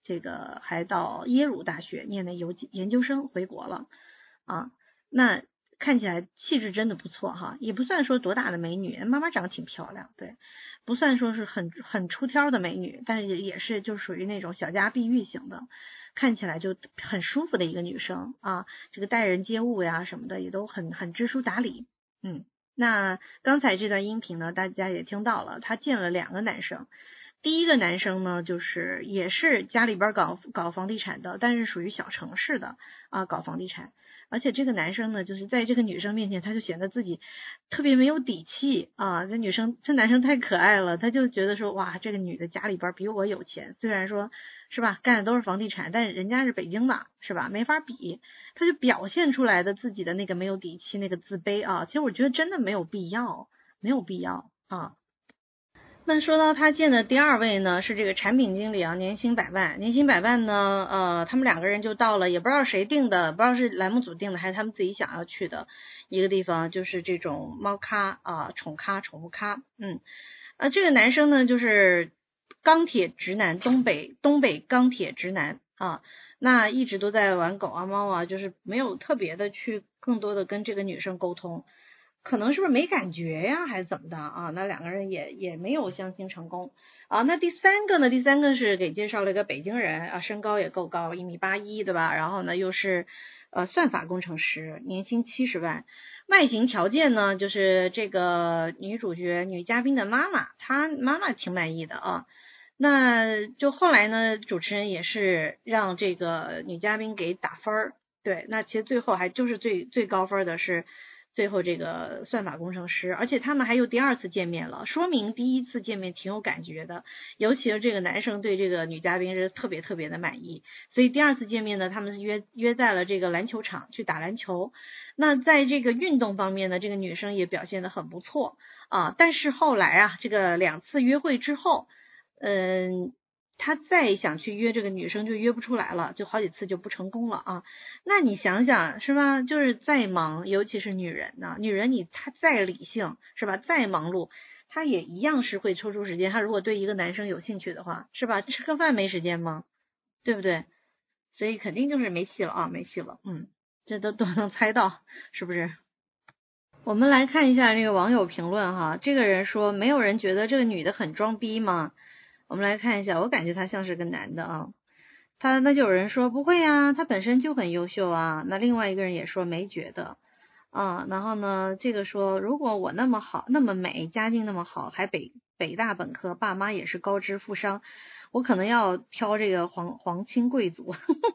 这个还到耶鲁大学念的研究生回国了啊。那看起来气质真的不错哈，也不算说多大的美女，妈妈长得挺漂亮，对，不算说是很出挑的美女，但是也是就属于那种小家碧玉型的，看起来就很舒服的一个女生啊，这个待人接物呀什么的也都很知书达理。那刚才这段音频呢，大家也听到了，她见了2个男生。第一个男生呢，就是也是家里边搞房地产的，但是属于小城市的啊，搞房地产。而且这个男生呢，就是在这个女生面前，他就显得自己特别没有底气啊。这男生太可爱了，他就觉得说，哇，这个女的家里边比我有钱，虽然说是吧，干的都是房地产，但是人家是北京的，是吧，没法比。他就表现出来的自己的那个没有底气，那个自卑啊。其实我觉得真的没有必要啊。那说到他见的第2位呢，是这个产品经理啊，年薪100万。年薪100万呢，他们2个人就到了，也不知道谁定的，不知道是栏目组定的还是他们自己想要去的一个地方，就是这种猫咖啊，宠物咖。这个男生呢，就是钢铁直男，东北钢铁直男啊，那一直都在玩狗啊猫啊，就是没有特别的去更多的跟这个女生沟通。可能是不是没感觉呀，还是怎么的啊？那2个人也没有相亲成功啊。那第三个是给介绍了一个北京人啊，身高也够高，1.81米，对吧？然后呢又是算法工程师，年薪70万。外形条件呢，就是这个女嘉宾的妈妈，她妈妈挺满意的啊。那就后来呢，主持人也是让这个女嘉宾给打分，对，那其实最后还就是最高分的是最后这个算法工程师，而且他们还有第2次见面了，说明第1次见面挺有感觉的，尤其是这个男生对这个女嘉宾是特别的满意，所以第2次见面呢，他们约在了这个篮球场去打篮球。那在这个运动方面呢，这个女生也表现得很不错啊，但是后来啊，这个2次约会之后，他再想去约这个女生就约不出来了，就好几次就不成功了啊。那你想想是吧，就是再忙，尤其是女人呢，她再理性是吧，再忙碌，她也一样是会抽出时间，她如果对一个男生有兴趣的话，是吧，吃个饭没时间吗？对不对？所以肯定就是没戏了啊，没戏了。这都能猜到是不是？我们来看一下这个网友评论哈，这个人说没有人觉得这个女的很装逼吗？我们来看一下，我感觉他像是个男的啊。那就有人说不会啊，他本身就很优秀啊。那另外一个人也说没觉得啊。然后呢，这个说如果我那么好，那么美，家境那么好，还北大本科，爸妈也是高知富商，我可能要挑这个皇亲贵族。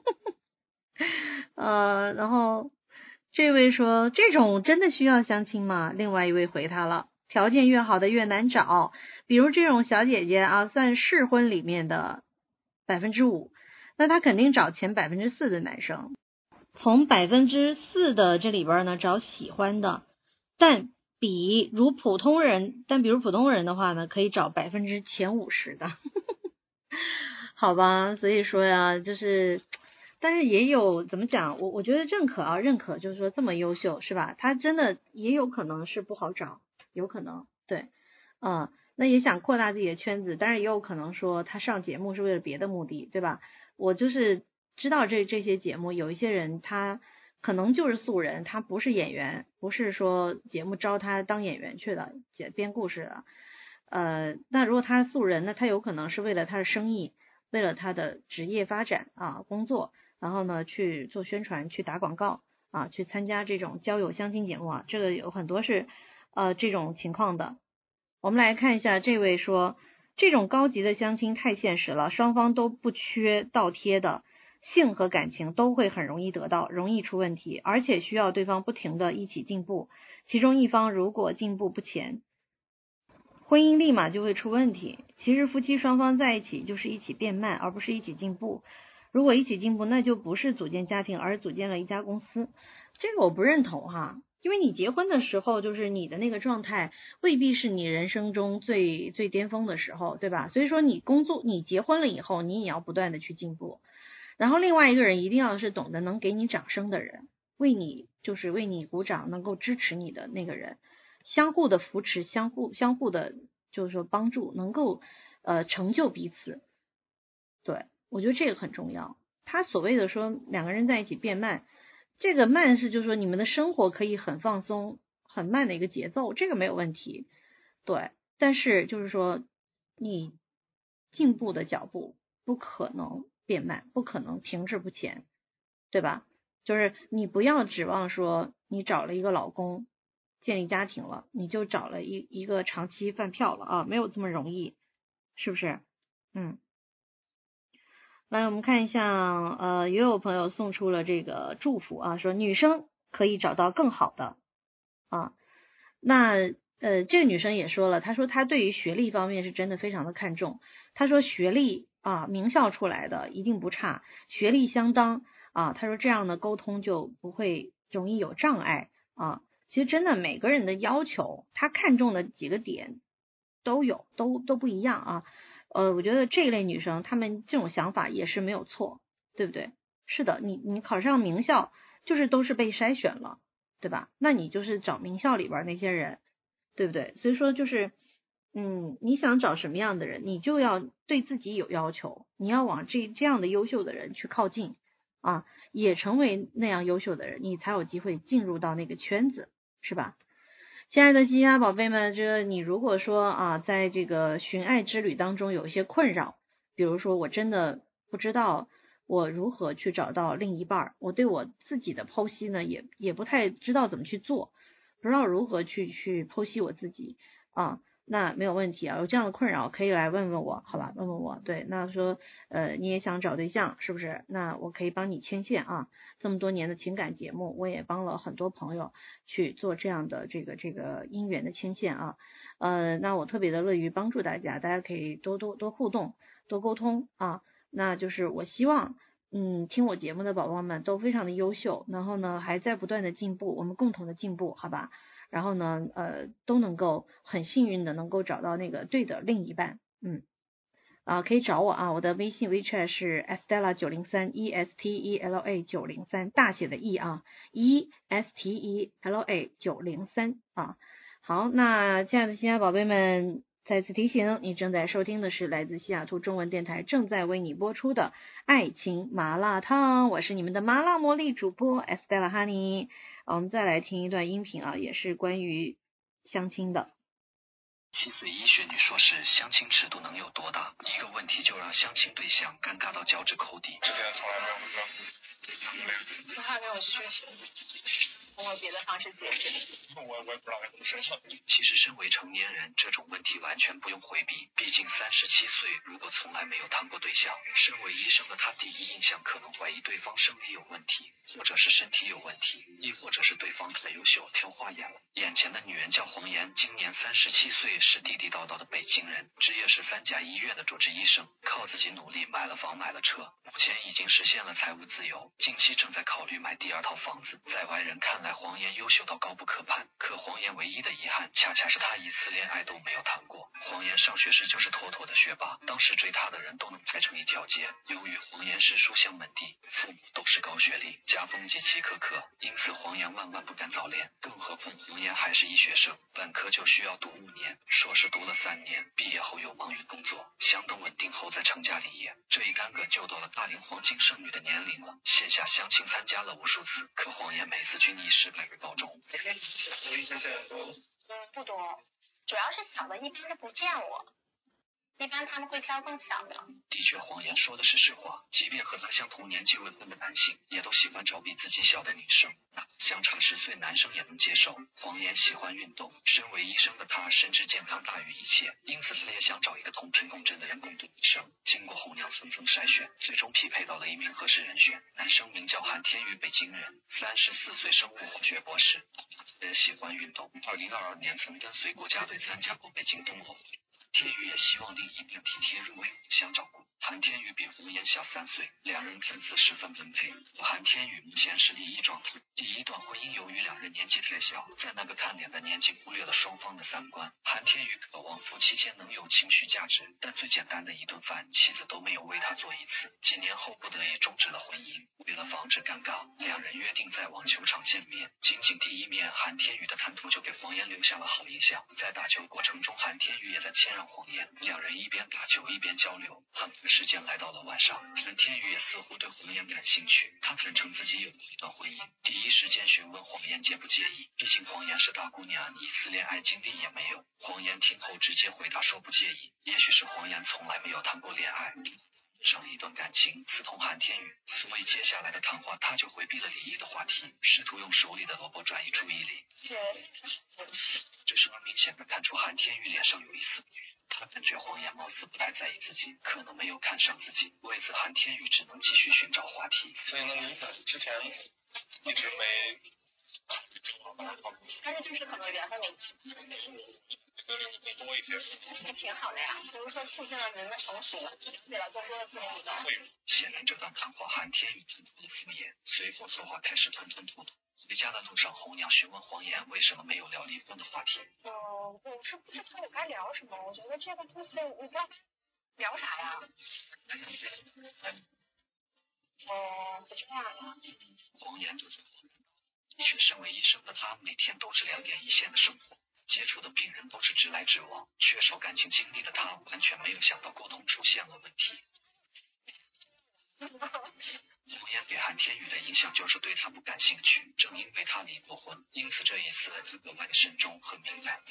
然后这位说这种真的需要相亲吗？另外一位回他了，条件越好的越难找，比如这种小姐姐啊，算适婚里面的5%，那她肯定找前4%的男生，从4%的这里边呢找喜欢的，但比如普通人的话呢，可以找前50%的。好吧，所以说呀，就是但是也有怎么讲，我觉得认可就是说这么优秀是吧，他真的也有可能是不好找，有可能对，那也想扩大自己的圈子，但是也有可能说他上节目是为了别的目的，对吧？我就是知道这些节目有一些人他可能就是素人，他不是演员，不是说节目招他当演员去的，编故事的。那如果他是素人，那他有可能是为了他的生意，为了他的职业发展啊工作，然后呢去做宣传，去打广告啊，去参加这种交友相亲节目啊，这个有很多是这种情况的。我们来看一下，这位说这种高级的相亲太现实了，双方都不缺倒贴的，性和感情都会很容易得到，容易出问题，而且需要对方不停的一起进步，其中一方如果进步不前，婚姻立马就会出问题。其实夫妻双方在一起就是一起变慢，而不是一起进步。如果一起进步，那就不是组建家庭，而是组建了一家公司。这个我不认同哈，因为你结婚的时候，就是你的那个状态未必是你人生中最巅峰的时候，对吧？所以说你结婚了以后，你也要不断的去进步。然后另外一个人一定要是懂得能给你掌声的人，为你鼓掌，能够支持你的那个人，相互的扶持，相互的就是说帮助，能够成就彼此。对， 我觉得这个很重要。他所谓的说两个人在一起变慢，这个慢是就是说你们的生活可以很放松很慢的一个节奏，这个没有问题，对，但是就是说你进步的脚步不可能变慢，不可能停滞不前，对吧？就是你不要指望说你找了一个老公建立家庭了，你就找了一个长期饭票了啊，没有这么容易，是不是？来，我们看一下，也有朋友送出了这个祝福啊，说女生可以找到更好的啊。那这个女生也说了，她说她对于学历方面是真的非常的看重。她说学历啊，名校出来的一定不差，学历相当啊。她说这样的沟通就不会容易有障碍啊。其实真的每个人的要求，她看重的几个点都有，都不一样啊。我觉得这一类女生她们这种想法也是没有错，对不对？是的，你考上名校就是都是被筛选了，对吧？那你就是找名校里边那些人，对不对？所以说就是你想找什么样的人，你就要对自己有要求，你要往这样的优秀的人去靠近啊，也成为那样优秀的人，你才有机会进入到那个圈子，是吧？亲爱的西虾宝贝们，这个你如果说啊，在这个寻爱之旅当中有一些困扰，比如说我真的不知道我如何去找到另一半，我对我自己的剖析呢也不太知道怎么去做，不知道如何去剖析我自己啊，那没有问题啊，有这样的困扰可以来问问我，好吧，问问我。对，那说你也想找对象是不是？那我可以帮你牵线啊。这么多年的情感节目，我也帮了很多朋友去做这样的这个姻缘的牵线啊。那我特别的乐于帮助大家，大家可以多互动，多沟通啊。那就是我希望听我节目的宝宝们都非常的优秀，然后呢还在不断的进步，我们共同的进步，好吧？然后呢都能够很幸运的能够找到那个对的另一半。可以找我啊，我的微信 WeChat 是 Estella903 ESTELA 903大写的 E 啊 ESTELA 903啊。好，那亲爱的西亚宝贝们，再次提醒，你正在收听的是来自西雅图中文电台正在为你播出的爱情麻辣烫，我是你们的麻辣魔力主播 Estella Honey。我们再来听一段音频啊，也是关于相亲的。 7岁医学女硕士，相亲尺度能有多大？一个问题就让相亲对象尴尬到脚趾抠地。 之前从来没有过， 我还没有需求，通过别的方式解决。 我也不知道该怎么申请。 其实身为成年人，这种问题完全不用回避，毕竟37岁如果从来没有谈过对象，身为医生的他第一印象可能怀疑对方生理有问题，或者是身体有问题，亦或者是对方太优秀挑花眼了。眼前的女人叫黄妍，今年37岁，是地地道道的北京人，职业是3甲医院的主治医生，靠自己努力买了房买了车，目前已经实现了财务自由，近期正在考虑买第2套房子。在外人看来，黄妍优秀到高不可攀，可黄妍唯一的遗憾恰恰是她一次恋爱都没有谈过。黄妍上学时就是妥妥的学霸，当时追她的人都能排成一条街。由于黄妍是书香门第，父母都是高学历，家风极其苛刻，因此黄妍万万不敢早恋，更何况黄妍还是医学生，本科就需要读5年，硕士读了3年，毕业后又忙于工作，相当稳定后再成家立业。这一干戈就到了大龄黄金剩女的年龄了，线下相亲参加了无数次，可黄妍每次均以失败而告终。 不多，主要是小的一般都不见我，一般他们会挑更小的。 的确，黄妍说的是实话，即便和他相同年纪未婚的男性，也都喜欢找比自己小的女生，相差10岁男生也能接受。黄妍喜欢运动，身为医生的他深知健康大于一切，因此他也想找一个同频共振的人共度一生。经过红娘层层筛选，最终匹配到了一名合适人选，男生名叫韩天宇，北京人，34岁，生物化学博士，人喜欢运动，2022年曾跟随国家队参加过北京冬奥会。天宇也希望另一半体贴入微，互相照顾。韩天宇比黄妍小3岁，两人看似十分般配。韩天宇目前是离异状态，第一段婚姻由于两人年纪太小，在那个看脸的年纪忽略了双方的三观。韩天宇渴望夫妻间能有情绪价值，但最简单的一顿饭，妻子都没有为他做一次。几年后不得已终止了婚姻，为了防止尴尬，两人约定在网球场见面。仅仅第一面，韩天宇的谈吐就给黄妍留下了好印象。在打球过程中，韩天宇也在谦让看谎言，两人一边打球一边交流。很快时间来到了晚上，韩天宇也似乎对谎言感兴趣，他坦诚自己有过一段婚姻，第一时间询问谎言介不介意，毕竟谎言是大姑娘，一次恋爱经历也没有。谎言听后直接回答说不介意，也许是谎言从来没有谈过恋爱，上一段感情刺痛韩天宇，所以接下来的谈话他就回避了离异的话题，试图用手里的萝卜转移注意力。这时能明显的看出韩天宇脸上有一丝不悦，他感觉谎言貌似不太在意自己，可能没有看上自己，为此韩天宇只能继续寻找话题。 所以呢，你在之前一直没但是就是可能缘分没就是会多一些， 还挺好的呀。比如说促进了人的成熟，对了，做多了自己的。 显然这段谈话韩天宇听不敷衍，随后说话开始吞吞吐吐。回家的路上，红娘询问黄岩为什么没有聊离婚的话题。 我是不知道我该聊什么，我觉得这个东西我不知道聊啥呀。就这样呀。 黄岩就在的确，身为医生的他每天都是两点一线的生活，接触的病人都是直来直往，缺少感情经历的他完全没有想到沟通出现了问题。黄岩给韩天宇的印象就是对他不感兴趣，正因为他离过婚，因此这一次他格外的慎重和敏感。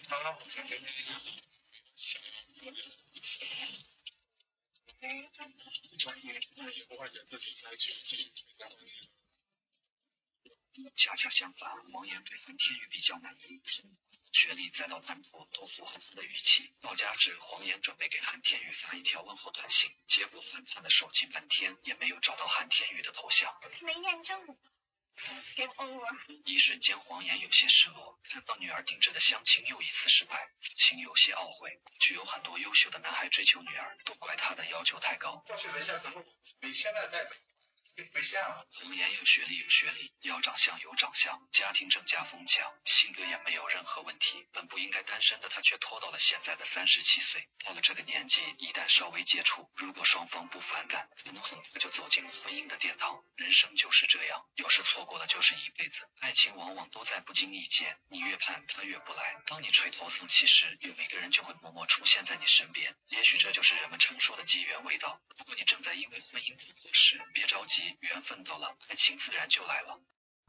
恰恰相反，黄岩对韩天宇比较满意，学历再到谈吐都符合他的预期。到家时，黄岩准备给韩天宇发一条问候短信，结果翻他的手机半天也没有找到韩天宇的头像。 没验证。Game over。 一瞬间，黄岩有些失落，看到女儿定制的相亲又一次失败，父亲有些懊悔。具有很多优秀的男孩追求女儿，都怪他的要求太高。 就是人家怎么比现在在没线了。 红颜有学历，要长相有长相，家庭更加丰强，性格也没有任何问题。本不应该单身的他却拖到了现在的37岁。到了这个年纪，一旦稍微接触，如果双方不反感，可能很快就走进了婚姻的殿堂。人生就是这样，有时错过了就是一辈子。爱情往往都在不经意间，你越盼他越不来。当你垂头丧气时，有一个人就会默默出现在你身边。也许这就是人们常说的机缘未到。如果你正在因为婚姻困惑时，别着急，缘分到了，爱情自然就来了。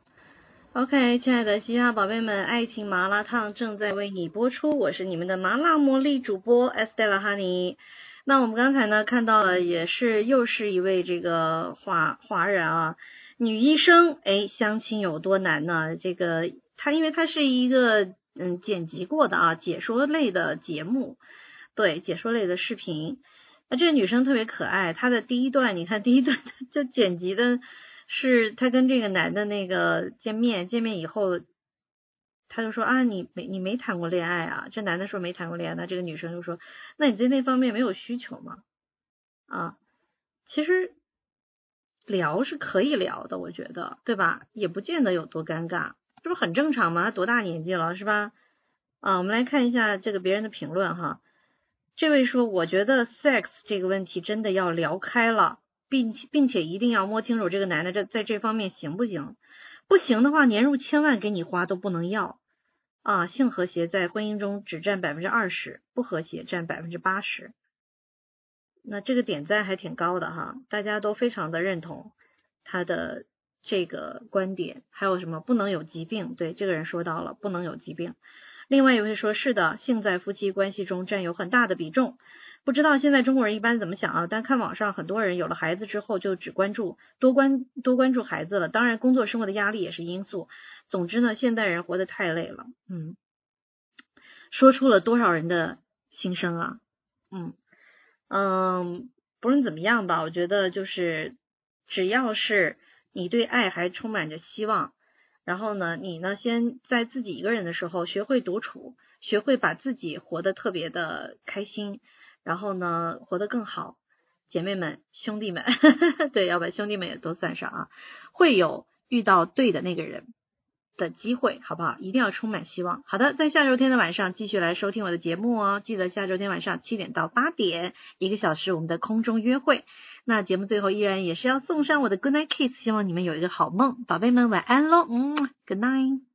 OK， 亲爱的嘻哈宝贝们，爱情麻辣烫正在为你播出，我是你们的麻辣魔力主播 Estella Honey。那我们刚才呢看到了，又是一位这个华人啊，女医生，相亲有多难呢？这个因为它是一个剪辑过的啊解说类的节目，对，解说类的视频。这个女生特别可爱，她的第一段，你看第一段就剪辑的是她跟这个男的那个见面以后，他就说啊，你没谈过恋爱啊？这男的说没谈过恋爱，那这个女生就说，那你在那方面没有需求吗？啊，其实聊是可以聊的，我觉得，对吧？也不见得有多尴尬，这不很正常吗？多大年纪了，是吧？我们来看一下这个别人的评论哈。这位说，我觉得 sex 这个问题真的要聊开了，并且一定要摸清楚这个男的在这方面行不行。不行的话，年入千万给你花都不能要啊！性和谐在婚姻中只占 20%， 不和谐占 80%。那这个点赞还挺高的哈，大家都非常的认同他的这个观点。还有什么不能有疾病？对，这个人说到了不能有疾病。另外一位说，是的，性在夫妻关系中占有很大的比重。不知道现在中国人一般怎么想啊？但看网上很多人有了孩子之后就只多关注孩子了，当然工作生活的压力也是因素。总之呢，现代人活得太累了。说出了多少人的心声啊。不论怎么样吧，我觉得就是只要是你对爱还充满着希望，然后呢，你呢先在自己一个人的时候学会独处，学会把自己活得特别的开心，然后呢活得更好。姐妹们兄弟们对，要把兄弟们也都算上啊，会有遇到对的那个人的机会，好不好？一定要充满希望。好的，在下周天的晚上继续来收听我的节目哦，记得下周天晚上7点到8点1个小时我们的空中约会。那节目最后依然也是要送上我的 Good Night Kiss， 希望你们有一个好梦，宝贝们晚安咯，Good night。